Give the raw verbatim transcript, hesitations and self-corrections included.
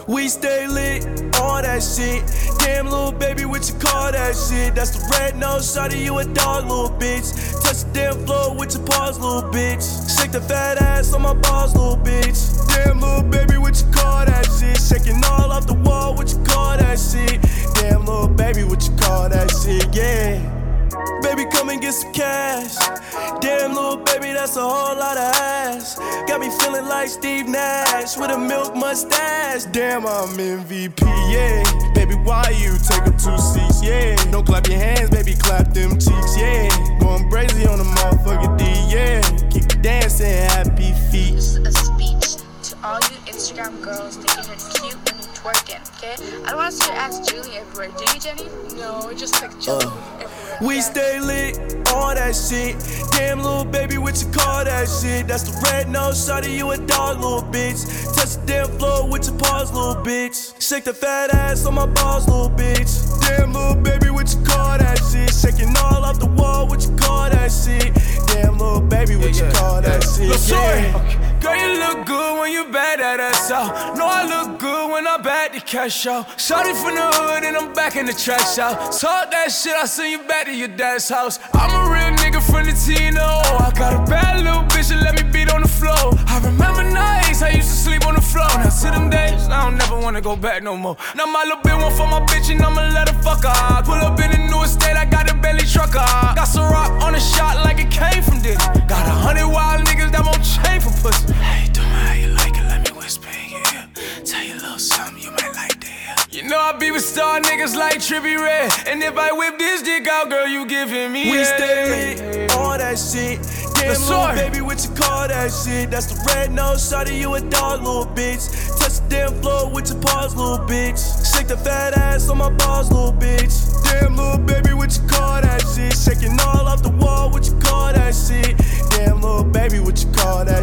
We stay lit, all that shit. Damn, little baby, what you call that shit? That's the red nose, shawty, you a dog, little bitch. Touch the damn floor with your paws, little bitch. Shake the fat ass on my balls, little bitch. Damn, little baby, what you call that shit? Shaking all off the wall, what you call that shit? Damn, little baby, what you call that shit? Yeah. Baby, come and get some cash. Damn, little baby, that's a whole lot of ass. Got me feeling like Steve Nash with a milk mustache. Damn, I'm M V P, yeah. Baby, why you take up two seats, yeah. Don't clap your hands, baby, clap them cheeks, yeah. Going crazy on the motherfucking D, yeah. Keep dancing, happy feet. This is a speech to all you Instagram girls thinking it's cute when you twerking, okay? I don't want to see your ass Julie everywhere. Do you, Jenny? No, just like Julie uh. everywhere. We stay lit, all that shit. Damn, little baby, what you call that shit? That's the red nose, shawty, you a dog, little bitch. Touch the damn floor with your paws, little bitch. Shake the fat ass on my balls, little bitch. Damn, little baby, what you call that shit? Shaking all off the wall, what you call that shit? Damn, little baby, what yeah, you yeah, call yeah. that shit? Look, yeah. Okay. Girl, you look good when you bad at us out. Know I look good when I bad the cash out. Shawty from the hood and I'm back in the trash out. Talk that shit, I send you back to your dad's house. I'm a real nigga from the T, you know. I got a bad little bitch that let me beat on the floor. I remember nights I used to sleep on the floor. Now to them days, I don't never wanna go back no more. Now my little bitch want for my bitch and I'ma let her fuck her. Pull up in the new estate, I got a belly trucker. Got some rock on the shot like it came from this. Got a hundred wild niggas that won't chain for pussy. Hey, tell me how you like it, let me whisper in your ear. Tell you a little something you might like to hear. You know I be with star niggas like Trippie Redd. And if I whip this dick out, girl, you giving me We head. stay lit, all that shit. Damn, Let's little start. baby, what you call that shit? That's the red nose, shawty, you a dog, little bitch. Touch the damn floor with your paws, little bitch. Shake the fat ass on my balls, little bitch. Damn, little baby, what you call that shit? Shaking all off the wall, what you call that shit? Damn, little baby, what you call that